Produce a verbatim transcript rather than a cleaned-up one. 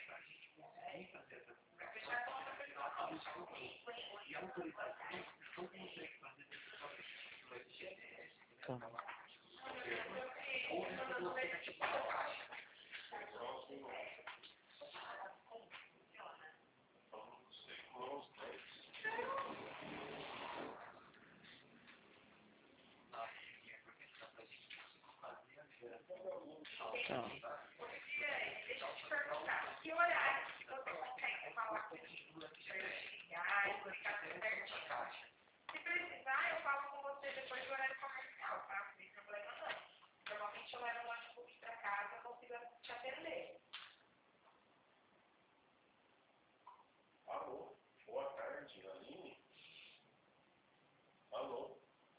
Calma. Tá. Deixa eu te perguntar. Que horário que você consegue falar comigo? Pra eu te ligar, explicar tudo certinho. Se precisar, eu falo com você depois do horário comercial.